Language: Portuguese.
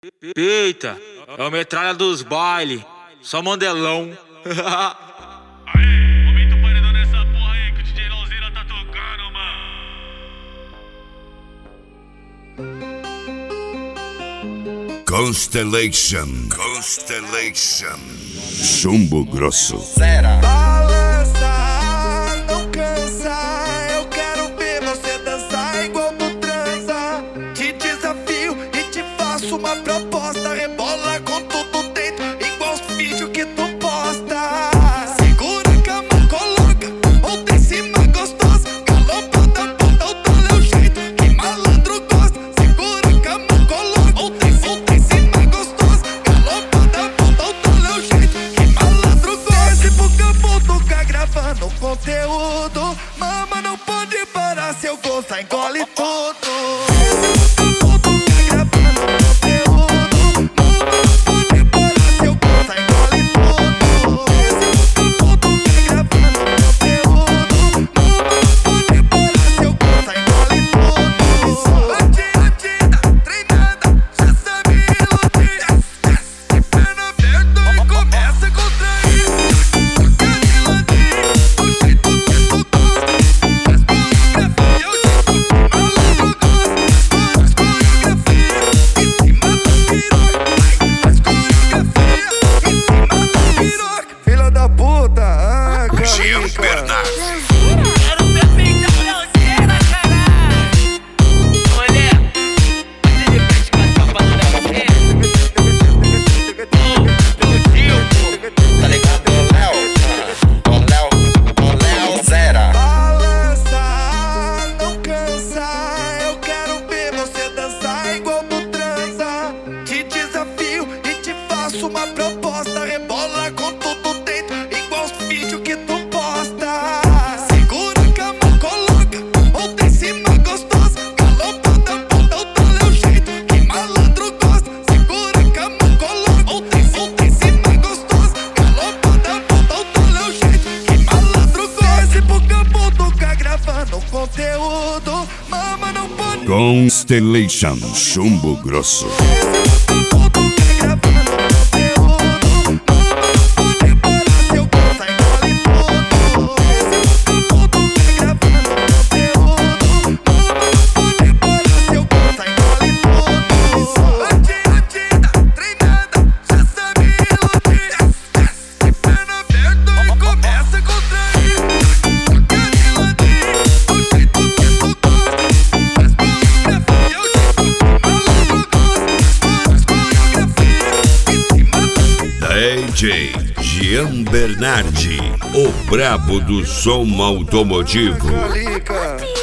Eita, é o metralha dos baile, só mandelão. Aê, aumenta o paredão nessa porra aí que o DJ Lauzeira tá tocando, mano. Constellation. Chumbo grosso. Balança, não cansa. Eu quero ver você dançar igual tu transa. Te desafio e te faço uma proposta. Rebola com tudo dentro, igual os vídeos que tu posta. Segura a cama, coloca outra em cima gostosa. Galopada, bota o tal é o jeito que malandro gosta. Segura a cama, coloca outra em cima gostosa. Galopada, bota o tal é o jeito que malandro gosta. Esse bucabudo fica gravando conteúdo. Mama, não pode parar, se eu gostar engole tudo. Jean Bernardi. Quero ver feitão Lauzeira, caralho. Olha, você de frente com a capa do Lauzeira. Do Gilco, tá ligado? Ô Léo Zera. Balança, não cansa. Eu quero ver você dançar igual tu transa. Te desafio e te faço uma proposta. Rebola com tudo dentro, igual os vídeos que tu posta. Segura a cama, coloca outra em cima gostosa. Galopada, bota o tal é o jeito que malandro gosta. Segura a cama, coloca outra em cima gostosa. Galopada, bota o tal é o jeito que malandro gosta. Esse bucabudo fica gravando conteúdo. Mama, não pode. Constellation. Chumbo grosso. DJ Jean Bernardi, o brabo do som automotivo. Calica.